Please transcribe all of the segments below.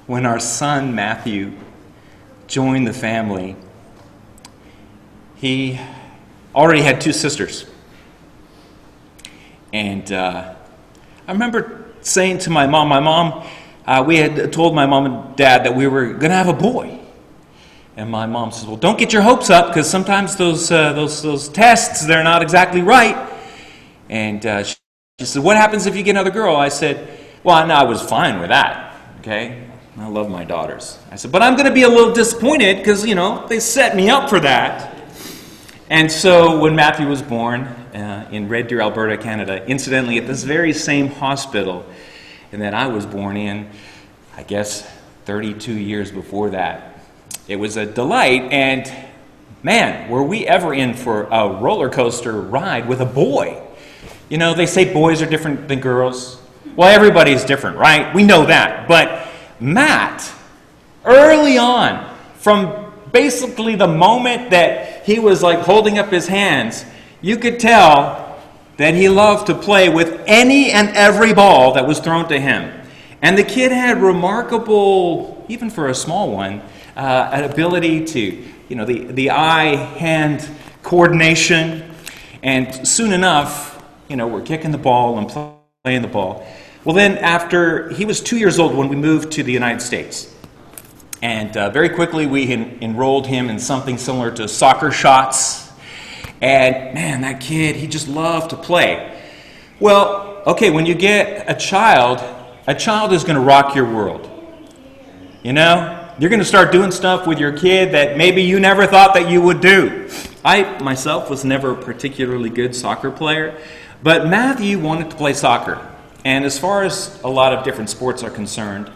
when our son Matthew joined the family, he already had two sisters. And I remember saying to my mom, we had told my mom and dad that we were going to have a boy. And my mom says, well, don't get your hopes up, because sometimes those tests, they're not exactly right. And she said, what happens if you get another girl? I said, well, no, I was fine with that, okay? I love my daughters. I said, but I'm going to be a little disappointed because, they set me up for that. And so when Matthew was born in Red Deer, Alberta, Canada, incidentally at this very same hospital and that I was born in, I guess 32 years before that, it was a delight. And man, were we ever in for a roller coaster ride with a boy. They say boys are different than girls. Well, everybody's different, right? We know that. But Matt, early on, from basically the moment that he was like holding up his hands, you could tell that he loved to play with any and every ball that was thrown to him. And the kid had remarkable, even for a small one, an ability to, the eye-hand coordination. And soon enough, we're kicking the ball and playing the ball. Well, then after he was 2 years old when we moved to the United States. And very quickly we enrolled him in something similar to soccer shots. And man, that kid, he just loved to play. Well, okay, when you get a child is going to rock your world. You're going to start doing stuff with your kid that maybe you never thought that you would do. I myself was never a particularly good soccer player, but Matthew wanted to play soccer. And as far as a lot of different sports are concerned,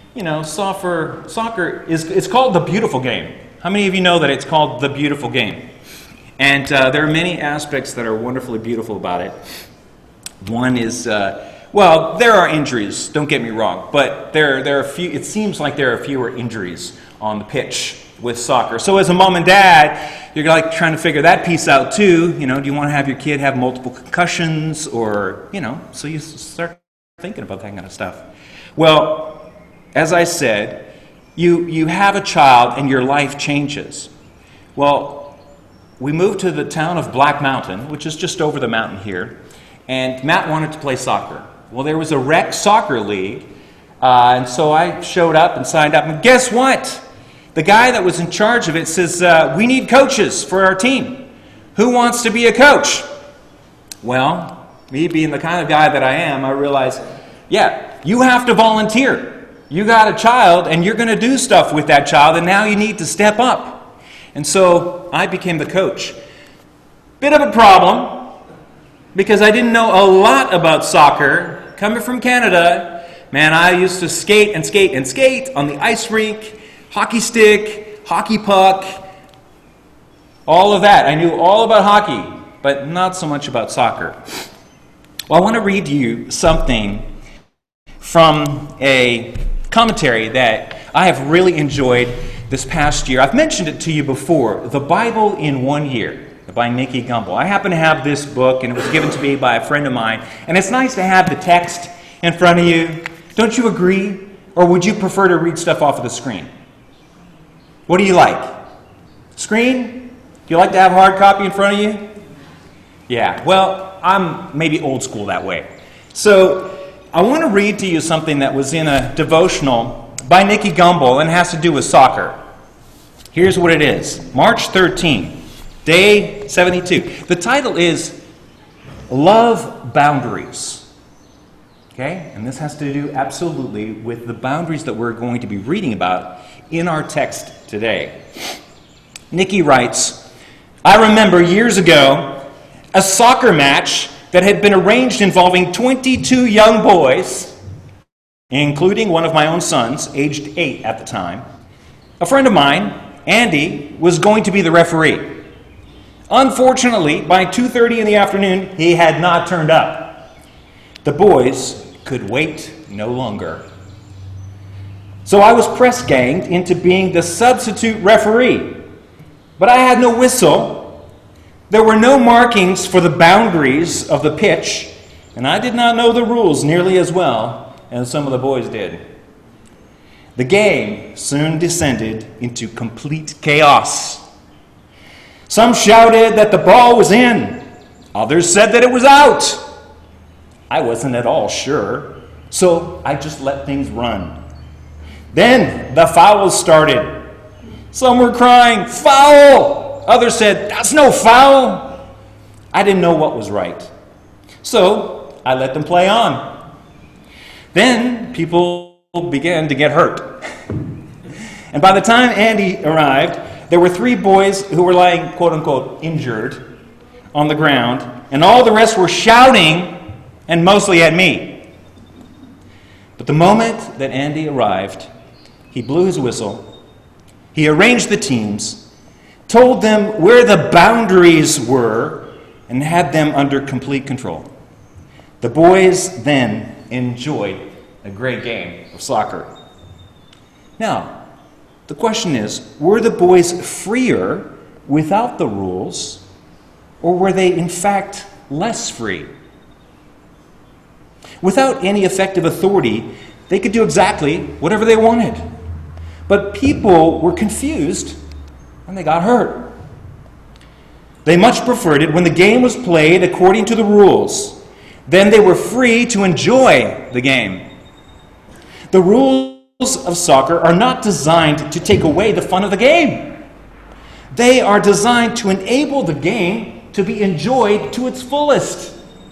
soccer is called the beautiful game. How many of you know that it's called the beautiful game? And there are many aspects that are wonderfully beautiful about it. One is, there are injuries, don't get me wrong, but there are few. It seems like there are fewer injuries on the pitch with soccer. So as a mom and dad, you're like trying to figure that piece out too. Do you want to have your kid have multiple concussions or, so you start thinking about that kind of stuff. Well, as I said, you have a child and your life changes. Well, we moved to the town of Black Mountain, which is just over the mountain here, and Matt wanted to play soccer. Well, there was a rec soccer league, and so I showed up and signed up, and guess what? The guy that was in charge of it says, we need coaches for our team. Who wants to be a coach? Well, me being the kind of guy that I am, I realized, you have to volunteer. You got a child, and you're going to do stuff with that child, and now you need to step up. And so I became the coach. Bit of a problem, because I didn't know a lot about soccer. Coming from Canada, man, I used to skate and skate and skate on the ice rink, hockey stick, hockey puck, all of that. I knew all about hockey, but not so much about soccer. Well, I want to read you something from a commentary that I have really enjoyed this past year. I've mentioned it to you before, The Bible in 1 Year, by Nicky Gumbel. I happen to have this book, and it was given to me by a friend of mine, and it's nice to have the text in front of you. Don't you agree? Or would you prefer to read stuff off of the screen? What do you like? Screen? Do you like to have a hard copy in front of you? Yeah, well, I'm maybe old school that way. So I want to read to you something that was in a devotional by Nicky Gumbel, and it has to do with soccer. Here's what it is. March 13, day 72. The title is Love Boundaries. Okay? And this has to do absolutely with the boundaries that we're going to be reading about in our text today. Nicky writes, I remember years ago a soccer match that had been arranged involving 22 young boys, including one of my own sons, aged 8 at the time. A friend of mine, Andy, was going to be the referee. Unfortunately, by 2:30 in the afternoon, he had not turned up. The boys could wait no longer. So I was press-ganged into being the substitute referee. But I had no whistle. There were no markings for the boundaries of the pitch, and I did not know the rules nearly as well as some of the boys did. The game soon descended into complete chaos. Some shouted that the ball was in. Others said that it was out. I wasn't at all sure, so I just let things run. Then the fouls started. Some were crying, "Foul!" Others said, "That's no foul." I didn't know what was right, so I let them play on. Then people began to get hurt. And by the time Andy arrived, there were 3 boys who were lying, quote-unquote, injured on the ground, and all the rest were shouting, and mostly at me. But the moment that Andy arrived, he blew his whistle, he arranged the teams, told them where the boundaries were, and had them under complete control. The boys then enjoyed a great game of soccer. Now, the question is, were the boys freer without the rules, or were they in fact less free? Without any effective authority, they could do exactly whatever they wanted. But people were confused and they got hurt. They much preferred it when the game was played according to the rules. Then they were free to enjoy the game. The rules of soccer are not designed to take away the fun of the game. They are designed to enable the game to be enjoyed to its fullest.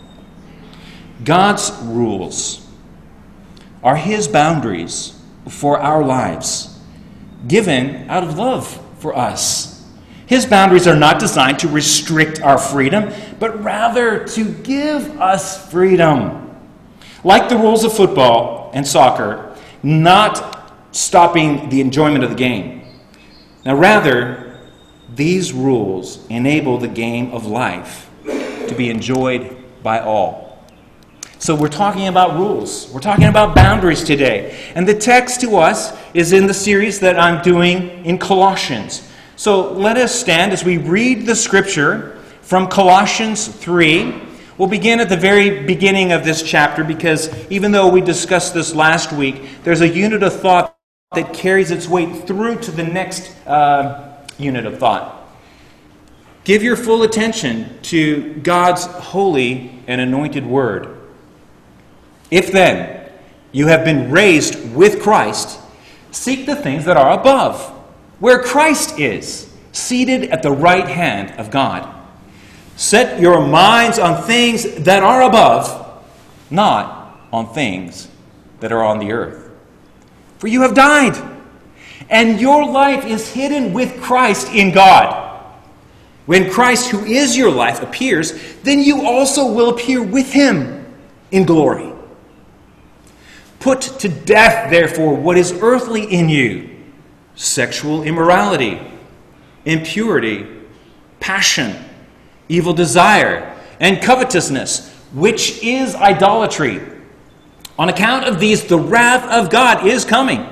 God's rules are His boundaries for our lives, given out of love for us. His boundaries are not designed to restrict our freedom, but rather to give us freedom. Like the rules of football and soccer, not stopping the enjoyment of the game. Now, rather, these rules enable the game of life to be enjoyed by all. So we're talking about rules. We're talking about boundaries today. And the text to us is in the series that I'm doing in Colossians. So let us stand as we read the scripture from Colossians 3. We'll begin at the very beginning of this chapter because even though we discussed this last week, there's a unit of thought that carries its way through to the next unit of thought. Give your full attention to God's holy and anointed word. If then you have been raised with Christ, seek the things that are above, where Christ is, seated at the right hand of God. Set your minds on things that are above, not on things that are on the earth. For you have died, and your life is hidden with Christ in God. When Christ, who is your life, appears, then you also will appear with Him in glory. Put to death, therefore, what is earthly in you: sexual immorality, impurity, passion, evil desire, and covetousness, which is idolatry. On account of these, the wrath of God is coming.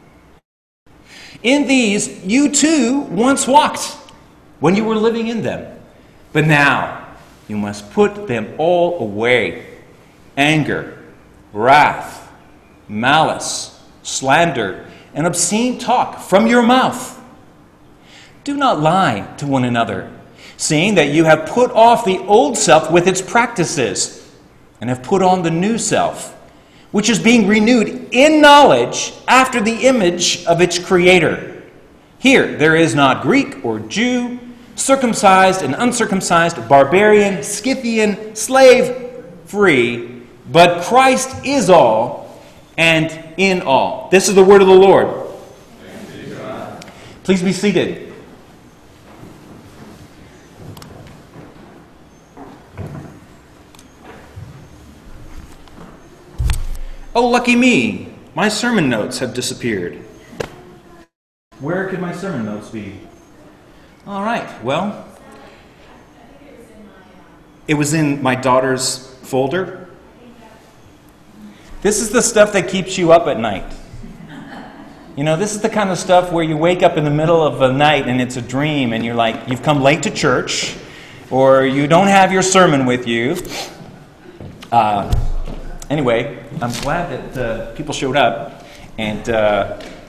In these, you too once walked when you were living in them. But now, you must put them all away: anger, wrath, malice, slander, and obscene talk from your mouth. Do not lie to one another, seeing that you have put off the old self with its practices, and have put on the new self, which is being renewed in knowledge after the image of its Creator. Here there is not Greek or Jew, circumcised and uncircumcised, barbarian, Scythian, slave, free, but Christ is all and in all. This is the word of the Lord. Please be seated. Oh, lucky me. My sermon notes have disappeared. Where could my sermon notes be? All right, well, it was in my daughter's folder. This is the stuff that keeps you up at night. You know, this is the kind of stuff where you wake up in the middle of the night and it's a dream and you're like, you've come late to church, or you don't have your sermon with you. Anyway, I'm glad that people showed up, and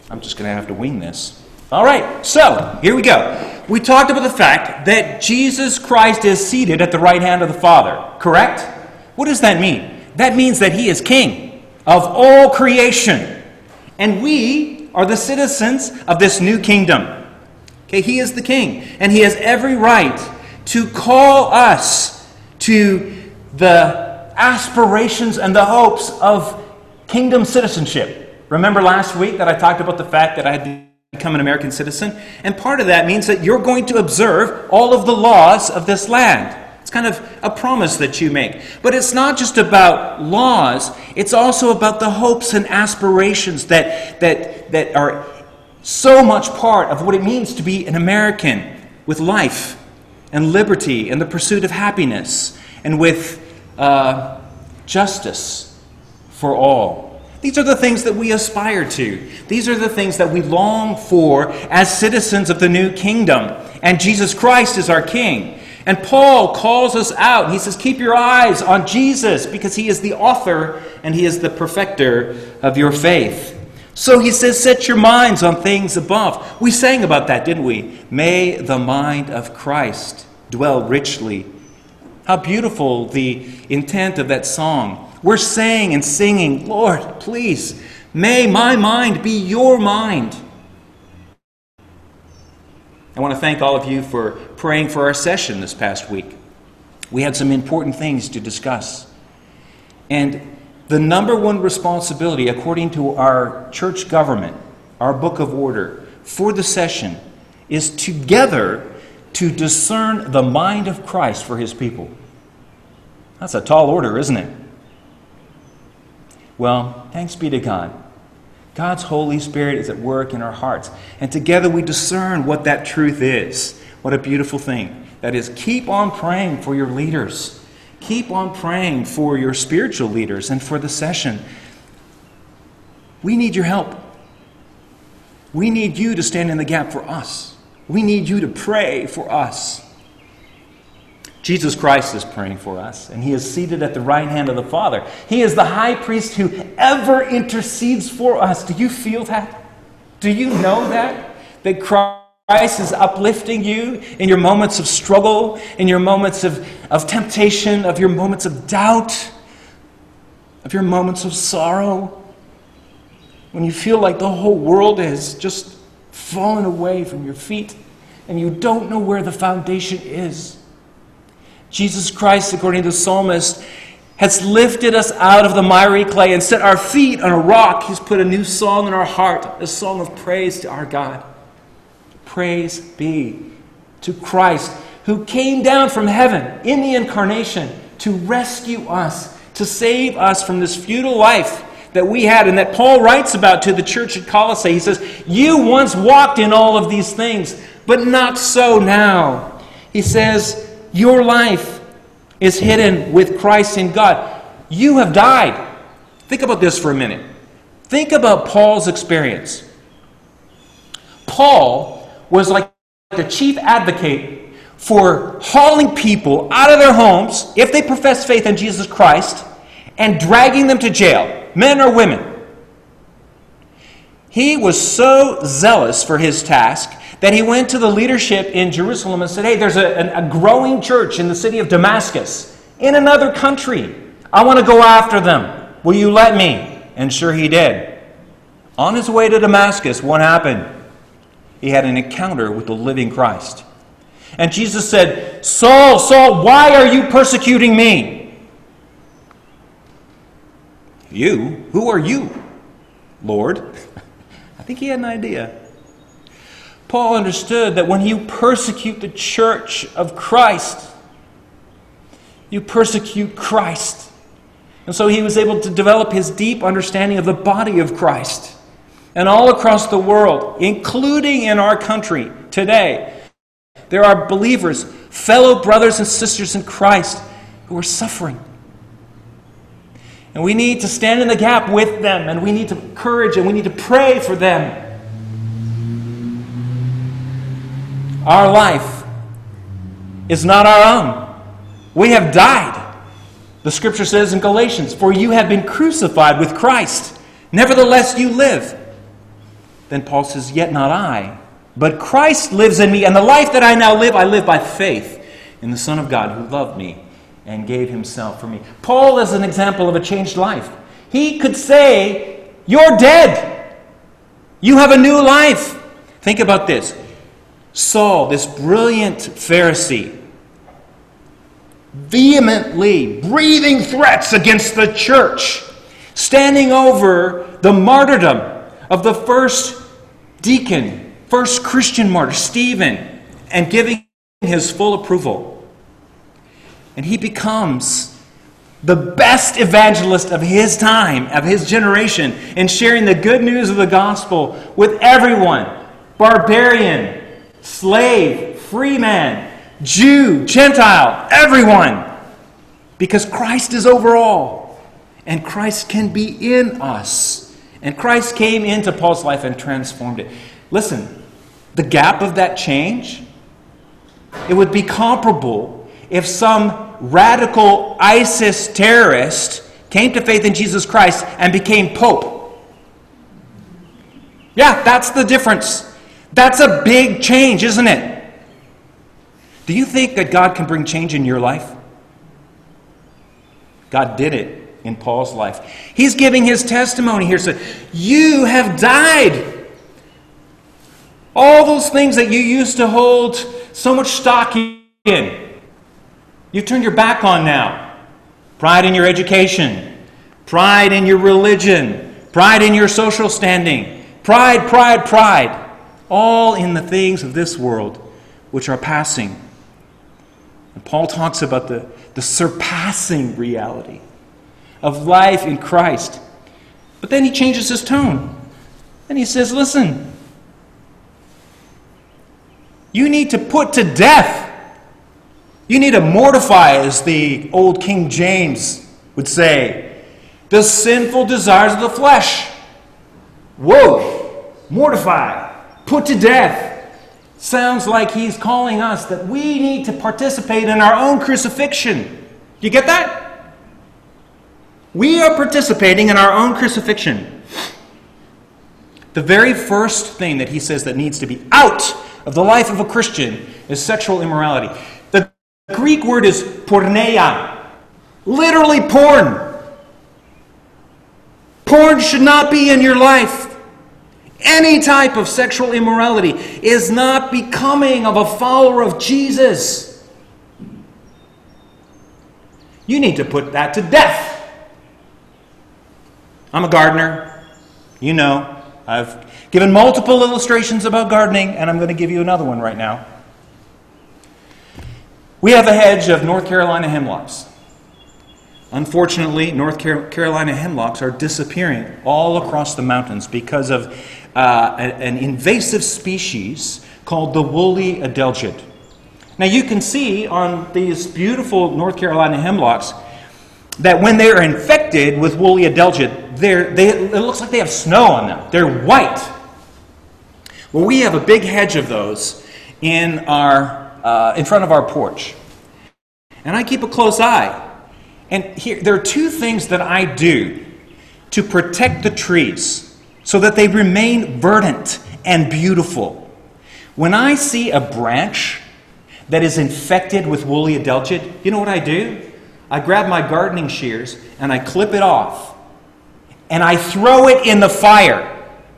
I'm just going to have to wing this. All right, so here we go. We talked about the fact that Jesus Christ is seated at the right hand of the Father, correct? What does that mean? That means that he is king of all creation. And we are the citizens of this new kingdom. Okay, he is the king. And he has every right to call us to the aspirations and the hopes of kingdom citizenship. Remember last week that I talked about the fact that I had become an American citizen? And part of that means that you're going to observe all of the laws of this land. It's kind of a promise that you make. But it's not just about laws. It's also about the hopes and aspirations that are so much part of what it means to be an American, with life and liberty and the pursuit of happiness and with justice for all. These are the things that we aspire to. These are the things that we long for as citizens of the new kingdom. And Jesus Christ is our King. And Paul calls us out. He says, keep your eyes on Jesus because he is the author and he is the perfecter of your faith. So he says, set your minds on things above. We sang about that, didn't we? May the mind of Christ dwell richly. How beautiful the intent of that song. We're saying and singing, Lord, please, may my mind be your mind. I want to thank all of you for praying for our session this past week. We had some important things to discuss. And the number one responsibility, according to our church government, our book of order, for the session is together to discern the mind of Christ for his people. That's a tall order, isn't it? Well, thanks be to God. God's Holy Spirit is at work in our hearts. And together we discern what that truth is. What a beautiful thing. That is, keep on praying for your leaders. Keep on praying for your spiritual leaders and for the session. We need your help. We need you to stand in the gap for us. We need you to pray for us. Jesus Christ is praying for us, and he is seated at the right hand of the Father. He is the high priest who ever intercedes for us. Do you feel that? Do you know that? That Christ is uplifting you in your moments of struggle, in your moments of temptation, of your moments of doubt, of your moments of sorrow, when you feel like the whole world has just fallen away from your feet and you don't know where the foundation is. Jesus Christ, according to the psalmist, has lifted us out of the miry clay and set our feet on a rock. He's put a new song in our heart, a song of praise to our God. Praise be to Christ, who came down from heaven in the incarnation to rescue us, to save us from this futile life that we had and that Paul writes about to the church at Colossae. He says, you once walked in all of these things, but not so now. He says, your life is hidden with Christ in God. You have died. Think about this for a minute. Think about Paul's experience. Paul was like the chief advocate for hauling people out of their homes, if they profess faith in Jesus Christ, and dragging them to jail, men or women. He was so zealous for his task that he went to the leadership in Jerusalem and said, hey, there's a growing church in the city of Damascus, in another country. I want to go after them. Will you let me? And sure he did. On his way to Damascus, what happened? He had an encounter with the living Christ. And Jesus said, Saul, Saul, why are you persecuting me? You? Who are you, Lord? I think he had an idea. Paul understood that when you persecute the church of Christ, you persecute Christ. And so he was able to develop his deep understanding of the body of Christ. And all across the world, including in our country today, there are believers, fellow brothers and sisters in Christ who are suffering. And we need to stand in the gap with them, and we need to encourage and we need to pray for them. Our life is not our own. We have died. The scripture says in Galatians, for you have been crucified with Christ. Nevertheless you live. then Paul says, yet not I, but Christ lives in me, and the life that I now live, I live by faith in the Son of God who loved me and gave himself for me. Paul is an example of a changed life. He could say, you're dead. You have a new life. Think about this. Saul, this brilliant Pharisee, vehemently breathing threats against the church, standing over the martyrdom of the first deacon, first Christian martyr, Stephen, and giving his full approval. And he becomes the best evangelist of his time, of his generation, in sharing the good news of the gospel with everyone. Barbarian, slave, free man, Jew, Gentile, everyone. Because Christ is over all. And Christ can be in us. And Christ came into Paul's life and transformed it. Listen, the gap of that change, it would be comparable if some radical ISIS terrorist came to faith in Jesus Christ and became Pope. Yeah, that's the difference. That's a big change, isn't it? Do you think that God can bring change in your life? God did it in Paul's life. He's giving his testimony here. So, you have died. All those things that you used to hold so much stock in, you've turned your back on now. Pride in your education, pride in your religion, pride in your social standing, pride. All in the things of this world which are passing. And Paul talks about the surpassing reality of life in Christ. But then he changes his tone. And he says, listen, you need to put to death. You need to mortify, as the old King James would say, the sinful desires of the flesh. Whoa! Mortify. Put to death. Sounds like he's calling us that we need to participate in our own crucifixion. You get that? We are participating in our own crucifixion. The very first thing that he says that needs to be out of the life of a Christian is sexual immorality. The Greek word is porneia, literally porn. Porn should not be in your life. Any type of sexual immorality is not becoming of a follower of Jesus. You need to put that to death. I'm a gardener. You know, I've given multiple illustrations about gardening, and I'm going to give you another one right now. We have a hedge of North Carolina hemlocks. Unfortunately, North Carolina hemlocks are disappearing all across the mountains because of an invasive species called the woolly adelgid. Now you can see on these beautiful North Carolina hemlocks that when they're infected with woolly adelgid, it looks like they have snow on them. They're white. Well, we have a big hedge of those in front of our porch. And I keep a close eye. And here, there are two things that I do to protect the trees so that they remain verdant and beautiful. When I see a branch that is infected with woolly adelgid, you know what I do? I grab my gardening shears and I clip it off. And I throw it in the fire.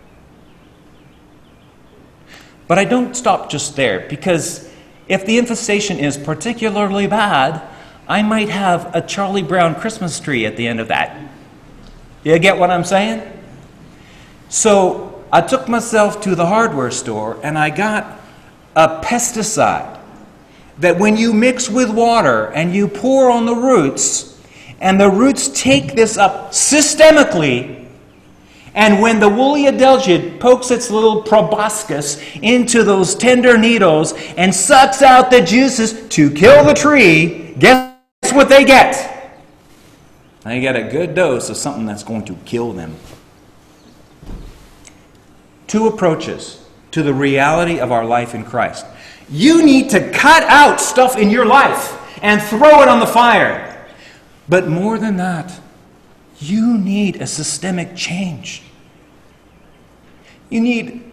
But I don't stop just there, because if the infestation is particularly bad, I might have a Charlie Brown Christmas tree at the end of that. You get what I'm saying? So I took myself to the hardware store and I got a pesticide that when you mix with water and you pour on the roots, and the roots take this up systemically, and when the woolly adelgid pokes its little proboscis into those tender needles and sucks out the juices to kill the tree, guess what they get? They get a good dose of something that's going to kill them. Two approaches to the reality of our life in Christ. You need to cut out stuff in your life and throw it on the fire. But more than that, you need a systemic change. You need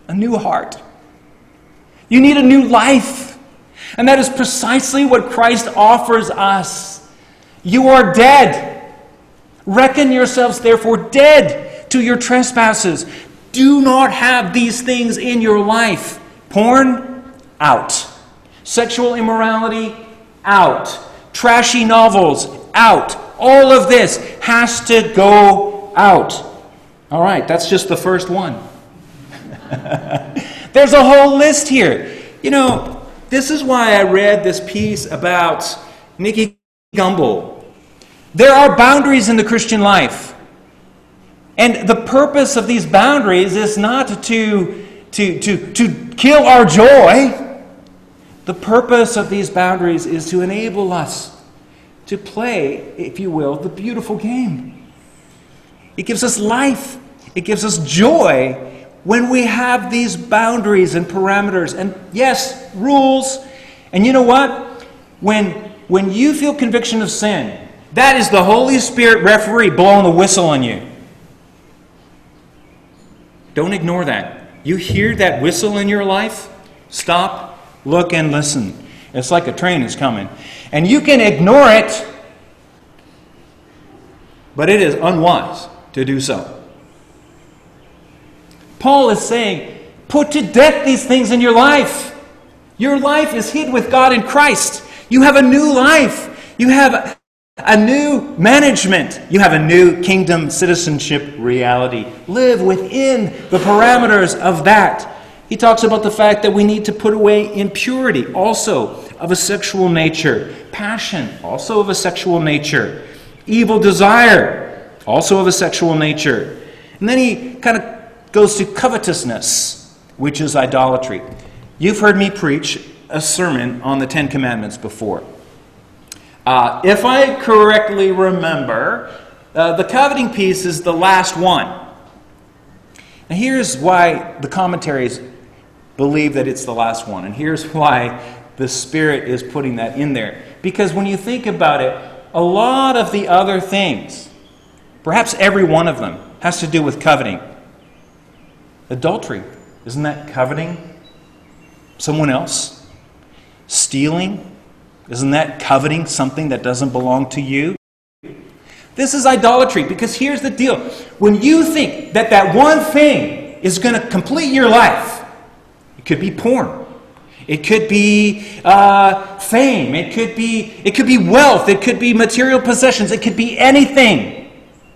a new heart. You need a new life. And that is precisely what Christ offers us. You are dead. Reckon yourselves therefore dead to your trespasses. Do not have these things in your life. Porn, out. Sexual immorality, out. Trashy novels, out. All of this has to go out. All right, that's just the first one. There's a whole list here. You know, this is why I read this piece about Nicky Gumbel. There are boundaries in the Christian life. And the purpose of these boundaries is not to kill our joy. The purpose of these boundaries is to enable us to play, if you will, the beautiful game. It gives us life. It gives us joy when we have these boundaries and parameters and, yes, rules. And you know what? When you feel conviction of sin, that is the Holy Spirit referee blowing the whistle on you. Don't ignore that. You hear that whistle in your life? Stop, look, and listen. It's like a train is coming. And you can ignore it, but it is unwise to do so. Paul is saying, put to death these things in your life. Your life is hid with God in Christ. You have a new life. You have a new management. You have a new kingdom citizenship reality. Live within the parameters of that. He talks about the fact that we need to put away impurity, also of a sexual nature. Passion, also of a sexual nature. Evil desire, also of a sexual nature. And then he kind of goes to covetousness, which is idolatry. You've heard me preach a sermon on the Ten Commandments before. If I correctly remember, the coveting piece is the last one. And here's why the commentaries believe that it's the last one. And here's why the Spirit is putting that in there. Because when you think about it, a lot of the other things, perhaps every one of them, has to do with coveting. Adultery, isn't that coveting someone else? Stealing, isn't that coveting something that doesn't belong to you? This is idolatry, because here's the deal. When you think that that one thing is going to complete your life, it could be porn, it could be fame, it could be wealth, it could be material possessions, it could be anything.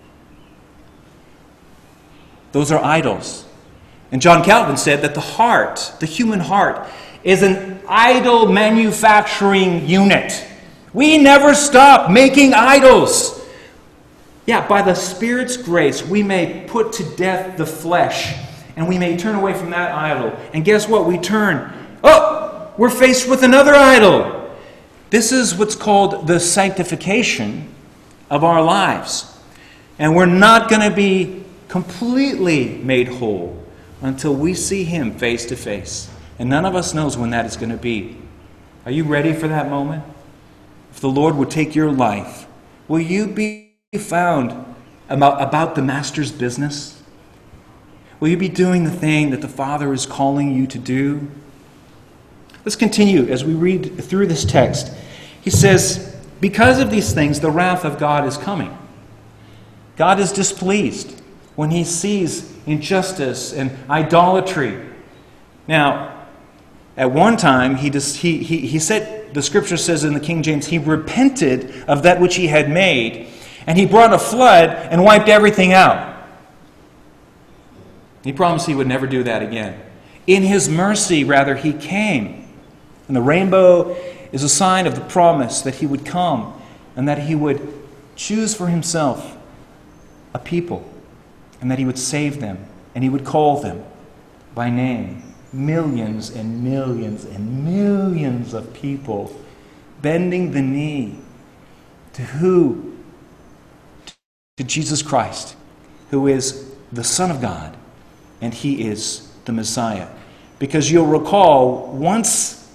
Those are idols. And John Calvin said that the heart, the human heart, is an idol manufacturing unit. We never stop making idols. Yeah, by the Spirit's grace, we may put to death the flesh, and we may turn away from that idol. And guess what? We turn. Oh, we're faced with another idol. This is what's called the sanctification of our lives. And we're not going to be completely made whole until we see Him face to face. And none of us knows when that is going to be. Are you ready for that moment? If the Lord would take your life, will you be found about the Master's business? Will you be doing the thing that the Father is calling you to do? Let's continue as we read through this text. He says, because of these things, the wrath of God is coming. God is displeased when He sees injustice and idolatry. Now, at one time, he said, the Scripture says in the King James, He repented of that which He had made, and He brought a flood and wiped everything out. He promised He would never do that again. In His mercy, rather, He came. And the rainbow is a sign of the promise that He would come and that He would choose for Himself a people and that He would save them and He would call them by name. Millions and millions and millions of people bending the knee to who? To Jesus Christ, who is the Son of God, and He is the Messiah. Because you'll recall, once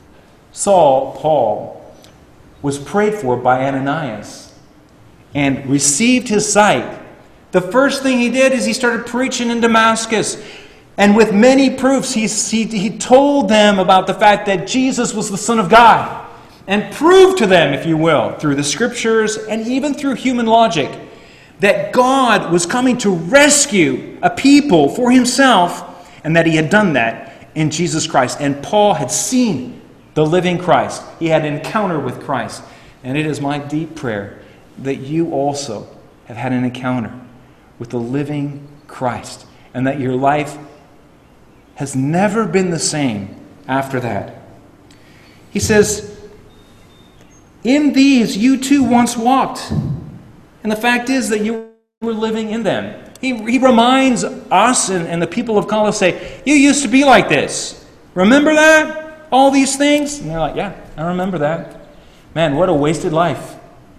Paul, was prayed for by Ananias and received his sight, the first thing he did is he started preaching in Damascus. And with many proofs, he told them about the fact that Jesus was the Son of God, and proved to them, if you will, through the Scriptures and even through human logic, that God was coming to rescue a people for himself, and that he had done that in Jesus Christ. And Paul had seen the living Christ. He had an encounter with Christ. And it is my deep prayer that you also have had an encounter with the living Christ, and that your life has never been the same after that. He says, in these you too once walked. And the fact is that you were living in them. He reminds us and the people of Colossae, you used to be like this. Remember that? All these things? And they're like, yeah, I remember that. Man, what a wasted life.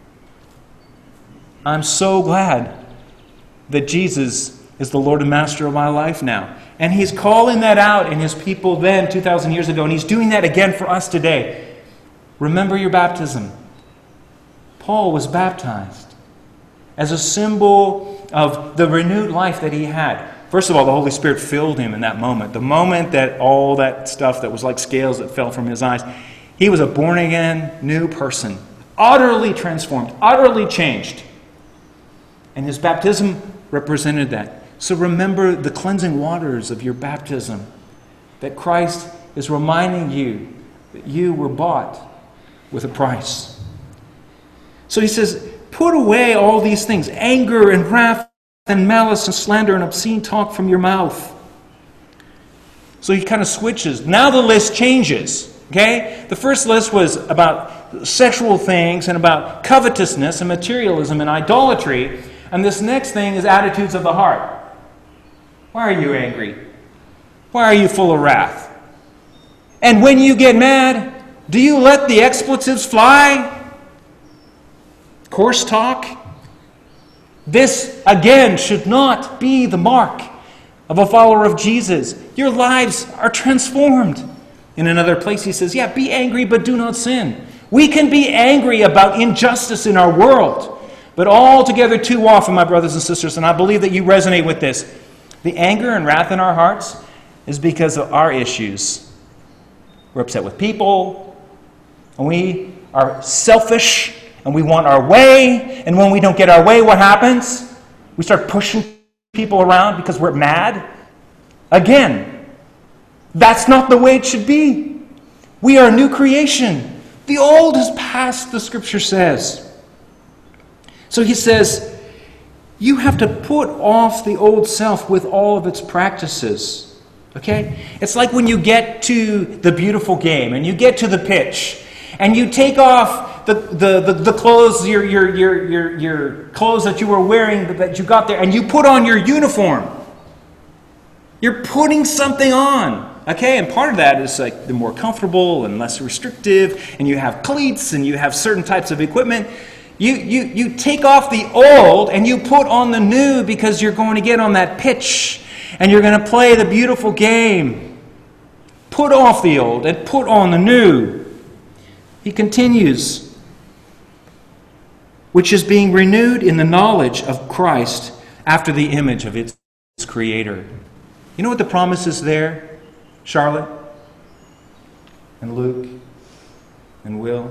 I'm so glad that Jesus is the Lord and Master of my life now. And he's calling that out in his people then, 2,000 years ago, and he's doing that again for us today. Remember your baptism. Paul was baptized as a symbol of the renewed life that he had. First of all, the Holy Spirit filled him in that moment. The moment that all that stuff that was like scales that fell from his eyes, he was a born-again, new person, utterly transformed, utterly changed. And his baptism represented that. So remember the cleansing waters of your baptism, that Christ is reminding you that you were bought with a price. So he says, put away all these things, anger and wrath and malice and slander and obscene talk from your mouth. So he kind of switches. Now the list changes. Okay? The first list was about sexual things and about covetousness and materialism and idolatry. And this next thing is attitudes of the heart. Why are you angry? Why are you full of wrath? And when you get mad, do you let the expletives fly? Coarse talk? This, again, should not be the mark of a follower of Jesus. Your lives are transformed. In another place he says, yeah, be angry, but do not sin. We can be angry about injustice in our world, but altogether too often, my brothers and sisters, and I believe that you resonate with this, the anger and wrath in our hearts is because of our issues. We're upset with people, and we are selfish, and we want our way, and when we don't get our way, what happens? We start pushing people around because we're mad. Again, that's not the way it should be. We are a new creation. The old has passed, the Scripture says. So he says, you have to put off the old self with all of its practices. Okay? It's like when you get to the beautiful game and you get to the pitch and you take off the clothes, your clothes that you were wearing that you got there, and you put on your uniform. You're putting something on. Okay? And part of that is like the more comfortable and less restrictive, and you have cleats and you have certain types of equipment. You take off the old and you put on the new because you're going to get on that pitch and you're going to play the beautiful game. Put off the old and put on the new. He continues, which is being renewed in the knowledge of Christ after the image of its Creator. You know what the promise is there, Charlotte and Luke and Will?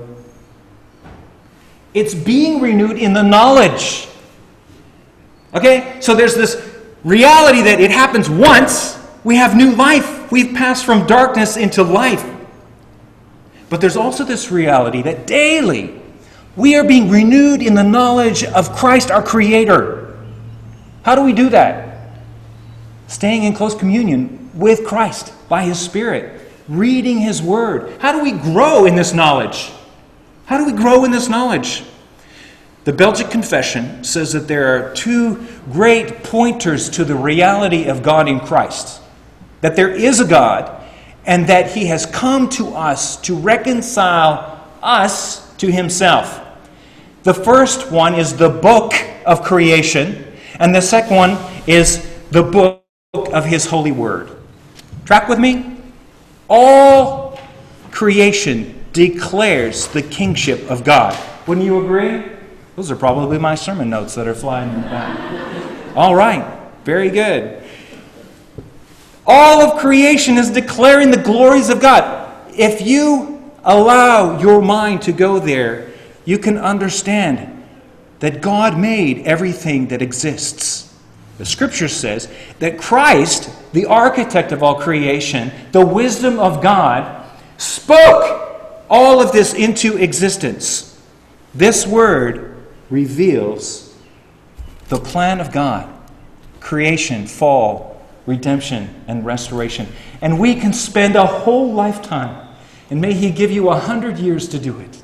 It's being renewed in the knowledge. Okay? So there's this reality that it happens once. We have new life. We've passed from darkness into life. But there's also this reality that daily we are being renewed in the knowledge of Christ, our Creator. How do we do that? Staying in close communion with Christ by His Spirit. Reading His Word. How do we grow in this knowledge? How do we grow in this knowledge? The Belgic Confession says that there are two great pointers to the reality of God in Christ. That there is a God, and that He has come to us to reconcile us to Himself. The first one is the book of creation, and the second one is the book of His holy word. Track with me? All creation declares the kingship of God. Wouldn't you agree? Those are probably my sermon notes that are flying in the back. All right. Very good. All of creation is declaring the glories of God. If you allow your mind to go there, you can understand that God made everything that exists. The Scripture says that Christ, the architect of all creation, the wisdom of God, spoke all of this into existence. This word reveals the plan of God: creation, fall, redemption, and restoration. And we can spend a whole lifetime, and may He give you 100 years to do it,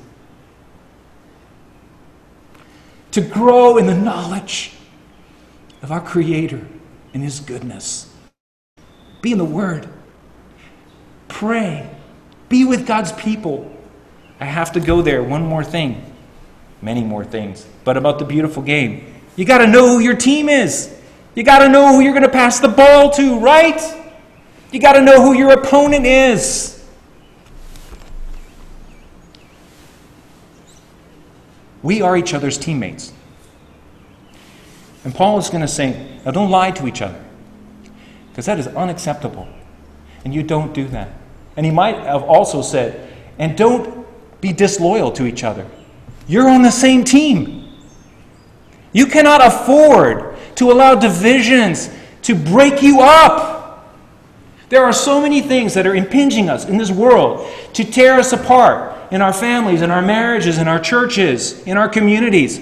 to grow in the knowledge of our Creator and His goodness. Be in the Word. Pray. Be with God's people. I have to go there. One more thing. Many more things. But about the beautiful game. You got to know who your team is. You got to know who you're going to pass the ball to, right? You got to know who your opponent is. We are each other's teammates. And Paul is going to say, now don't lie to each other, because that is unacceptable. And you don't do that. And he might have also said, and don't be disloyal to each other. You're on the same team. You cannot afford to allow divisions to break you up. There are so many things that are impinging us in this world to tear us apart in our families, in our marriages, in our churches, in our communities.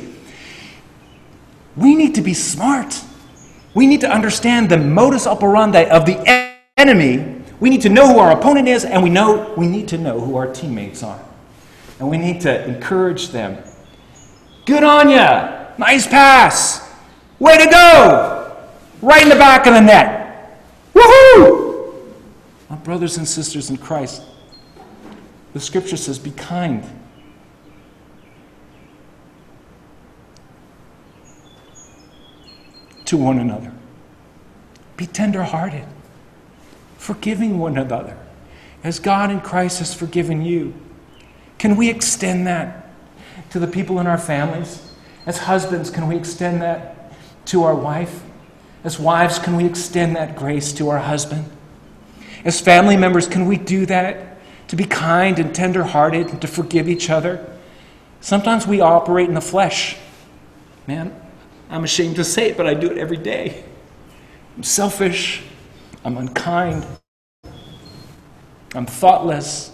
We need to be smart. We need to understand the modus operandi of the enemy. We need to know who our opponent is, and we need to know who our teammates are. And we need to encourage them. Good on ya! Nice pass! Way to go! Right in the back of the net. Woohoo! My brothers and sisters in Christ, the Scripture says, be kind. To one another. Be tender-hearted. Forgiving one another. As God in Christ has forgiven you. Can we extend that to the people in our families? As husbands, can we extend that to our wife? As wives, can we extend that grace to our husband? As family members, can we do that? To be kind and tender-hearted and to forgive each other? Sometimes we operate in the flesh. Man, I'm ashamed to say it, but I do it every day. I'm selfish. I'm unkind. I'm thoughtless.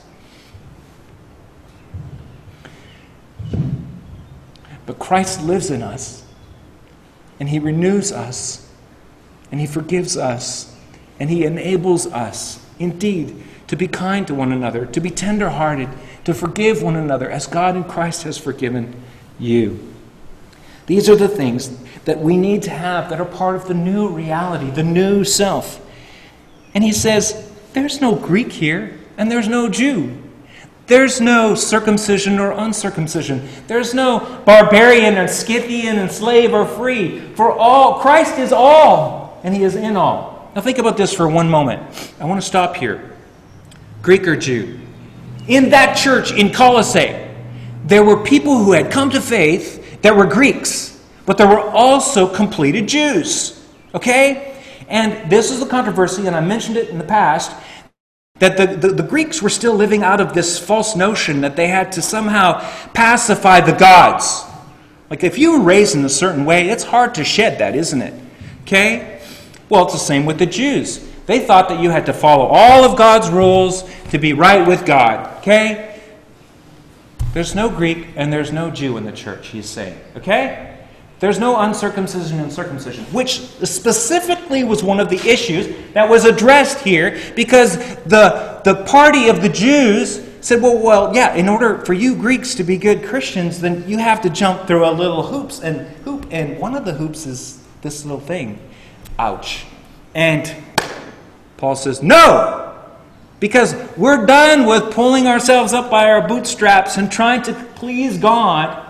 But Christ lives in us. And He renews us, and He forgives us, and He enables us, indeed, to be kind to one another, to be tender-hearted, to forgive one another, as God in Christ has forgiven you. These are the things that we need to have that are part of the new reality, the new self. And he says, there's no Greek here, and there's no Jew. There's no circumcision or uncircumcision. There's no barbarian and Scythian and slave or free. For all, Christ is all, and He is in all. Now think about this for one moment. I want to stop here. Greek or Jew. In that church in Colossae, there were people who had come to faith that were Greeks, but there were also completed Jews. Okay? And this is the controversy, and I mentioned it in the past, that the Greeks were still living out of this false notion that they had to somehow pacify the gods. Like if you were raised in a certain way, it's hard to shed that, isn't it? Okay? Well, it's the same with the Jews. They thought that you had to follow all of God's rules to be right with God. Okay? There's no Greek and there's no Jew in the church, he's saying. Okay? There's no uncircumcision and circumcision, which specifically was one of the issues that was addressed here, because the party of the Jews said, well, yeah, in order for you Greeks to be good Christians, then you have to jump through a little hoop, and one of the hoops is this little thing. Ouch. And Paul says, no! Because we're done with pulling ourselves up by our bootstraps and trying to please God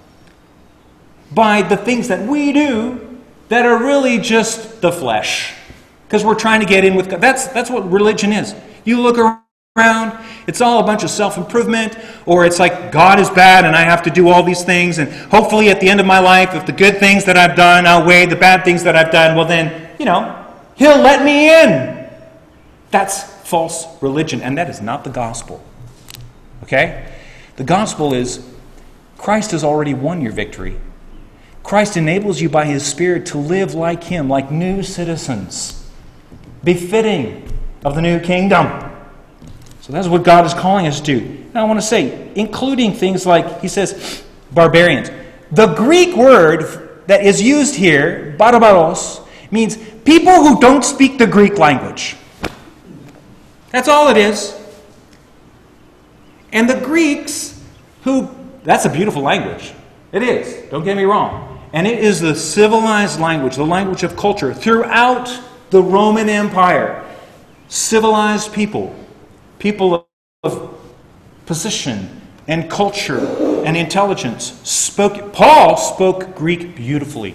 by the things that we do that are really just the flesh. Because we're trying to get in with God. That's what religion is. You look around, it's all a bunch of self-improvement, or it's like God is bad and I have to do all these things, and hopefully at the end of my life, if the good things that I've done outweigh the bad things that I've done, well then, He'll let me in. That's false religion, and that is not the gospel. Okay? The gospel is Christ has already won your victory. Christ enables you by His Spirit to live like Him, like new citizens, befitting of the new kingdom. So that's what God is calling us to. Now I want to say, including things like, He says, barbarians. The Greek word that is used here, barbaros, means people who don't speak the Greek language. That's all it is. And the Greeks, that's a beautiful language. It is, don't get me wrong. And it is the civilized language, the language of culture throughout the Roman Empire. Civilized people of position and culture and intelligence Paul spoke Greek beautifully.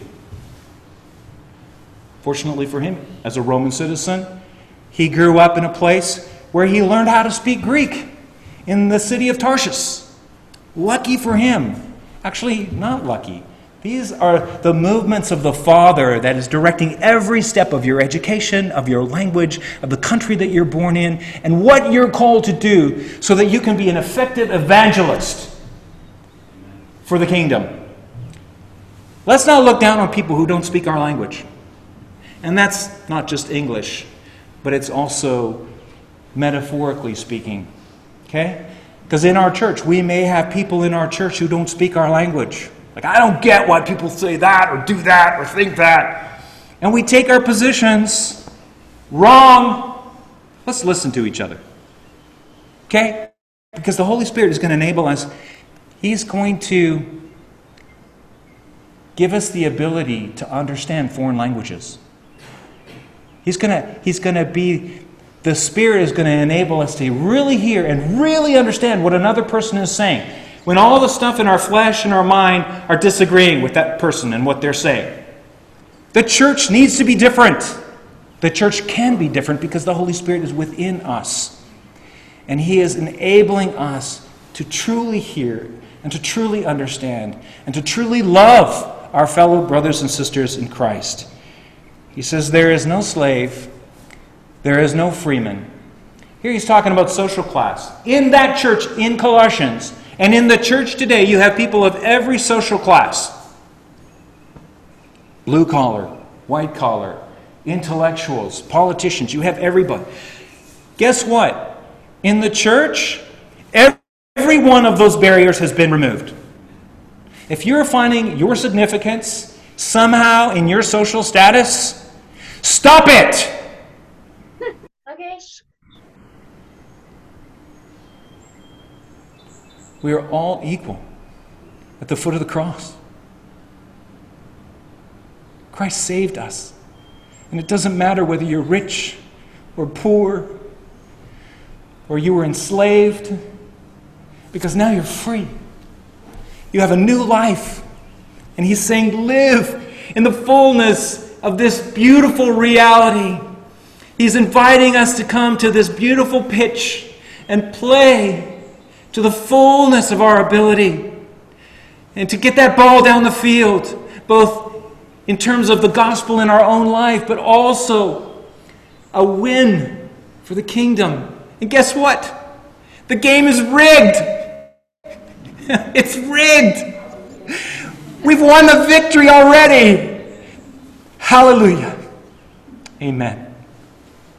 Fortunately for him, as a Roman citizen, he grew up in a place where he learned how to speak Greek in the city of Tarshish. Lucky for him. Actually, not lucky. These are the movements of the Father that is directing every step of your education, of your language, of the country that you're born in, and what you're called to do so that you can be an effective evangelist for the kingdom. Let's not look down on people who don't speak our language. And that's not just English, but it's also metaphorically speaking. Okay? Because in our church, we may have people in our church who don't speak our language. Like, I don't get why people say that or do that or think that. And we take our positions wrong. Let's listen to each other. Okay? Because the Holy Spirit is going to enable us. He's going to give us the ability to understand foreign languages. He's going to be, the Spirit is going to enable us to really hear and really understand what another person is saying. When all the stuff in our flesh and our mind are disagreeing with that person and what they're saying. The church needs to be different. The church can be different because the Holy Spirit is within us. And He is enabling us to truly hear and to truly understand and to truly love our fellow brothers and sisters in Christ. He says there is no slave, there is no freeman. Here he's talking about social class. In that church in Colossians, and in the church today, you have people of every social class. Blue collar, white collar, intellectuals, politicians. You have everybody. Guess what? In the church, every one of those barriers has been removed. If you're finding your significance somehow in your social status, stop it! Okay. We are all equal at the foot of the cross. Christ saved us. And it doesn't matter whether you're rich or poor or you were enslaved, because now you're free. You have a new life. And He's saying, live in the fullness of this beautiful reality. He's inviting us to come to this beautiful pitch and play to the fullness of our ability, and to get that ball down the field, both in terms of the gospel in our own life, but also a win for the kingdom. And guess what? The game is rigged. It's rigged. We've won the victory already. Hallelujah. Amen.